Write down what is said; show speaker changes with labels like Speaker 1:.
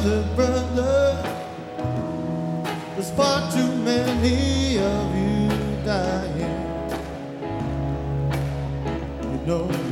Speaker 1: brother, brother, there's far too many of you dying. You know